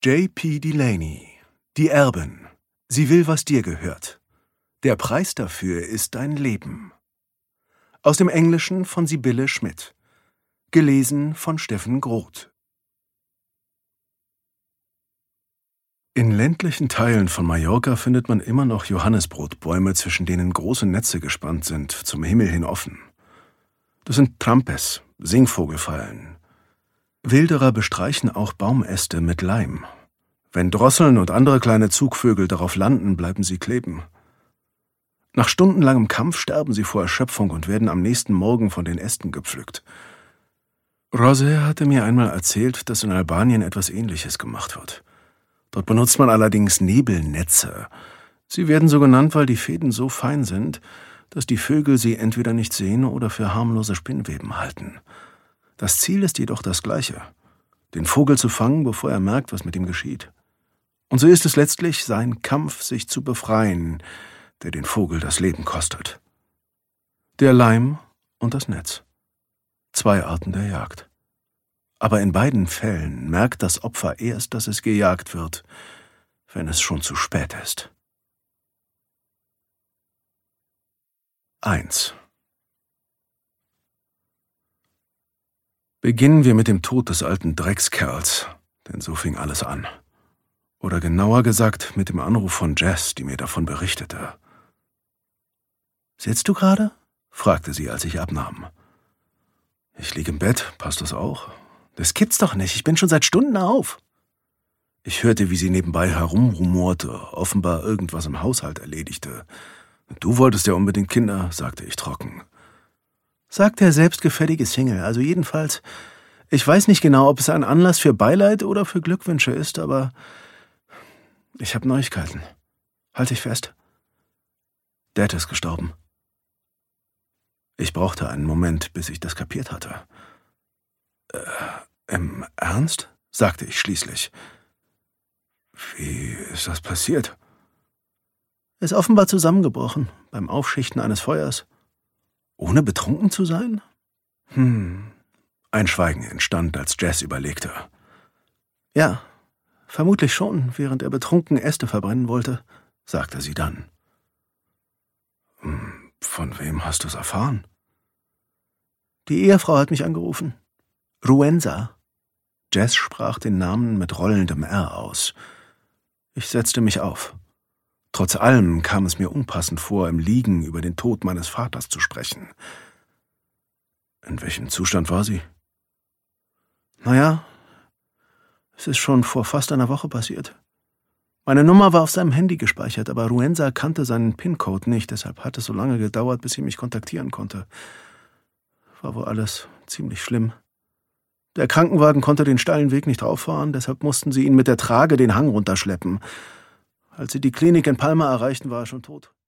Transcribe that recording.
J.P. Delaney, die Erbin. Sie will, was dir gehört. Der Preis dafür ist dein Leben. Aus dem Englischen von Sibylle Schmidt. Gelesen von Steffen Groth. In ländlichen Teilen von Mallorca findet man immer noch Johannisbrotbäume, zwischen denen große Netze gespannt sind, zum Himmel hin offen. Das sind Trampes, Singvogelfallen. Wilderer bestreichen auch Baumäste mit Leim. Wenn Drosseln und andere kleine Zugvögel darauf landen, bleiben sie kleben. Nach stundenlangem Kampf sterben sie vor Erschöpfung und werden am nächsten Morgen von den Ästen gepflückt. Rosé hatte mir einmal erzählt, dass in Albanien etwas Ähnliches gemacht wird. Dort benutzt man allerdings Nebelnetze. Sie werden so genannt, weil die Fäden so fein sind, dass die Vögel sie entweder nicht sehen oder für harmlose Spinnweben halten. Das Ziel ist jedoch das gleiche: den Vogel zu fangen, bevor er merkt, was mit ihm geschieht. Und so ist es letztlich sein Kampf, sich zu befreien, der den Vogel das Leben kostet. Der Leim und das Netz. 2 Arten der Jagd. Aber in beiden Fällen merkt das Opfer erst, dass es gejagt wird, wenn es schon zu spät ist. 1. Beginnen wir mit dem Tod des alten Dreckskerls, denn so fing alles an. Oder genauer gesagt mit dem Anruf von Jess, die mir davon berichtete. »Sitzt du gerade?« fragte sie, als ich abnahm. »Ich liege im Bett, passt das auch?« »Das gibt's doch nicht, ich bin schon seit Stunden auf.« Ich hörte, wie sie nebenbei herumrumorte, offenbar irgendwas im Haushalt erledigte. »Du wolltest ja unbedingt Kinder«, sagte ich trocken. Sagt der selbstgefällige Single, also jedenfalls. Ich weiß nicht genau, ob es ein Anlass für Beileid oder für Glückwünsche ist, aber ich habe Neuigkeiten. Halt dich fest. Dad ist gestorben. Ich brauchte einen Moment, bis ich das kapiert hatte. Im Ernst?« sagte ich schließlich. »Wie ist das passiert?« Er ist offenbar zusammengebrochen, beim Aufschichten eines Feuers. Ohne betrunken zu sein? Ein Schweigen entstand, als Jess überlegte. »Ja, vermutlich schon, während er betrunken Äste verbrennen wollte«, sagte sie dann. »Von wem hast du es erfahren?« »Die Ehefrau hat mich angerufen. Ruenza.« Jess sprach den Namen mit rollendem R aus. Ich setzte mich auf. Trotz allem kam es mir unpassend vor, im Liegen über den Tod meines Vaters zu sprechen. In welchem Zustand war sie? Naja, es ist schon vor fast einer Woche passiert. Meine Nummer war auf seinem Handy gespeichert, aber Ruenza kannte seinen PIN-Code nicht, deshalb hat es so lange gedauert, bis sie mich kontaktieren konnte. War wohl alles ziemlich schlimm. Der Krankenwagen konnte den steilen Weg nicht rauffahren, deshalb mussten sie ihn mit der Trage den Hang runterschleppen. Als sie die Klinik in Palma erreichten, war er schon tot.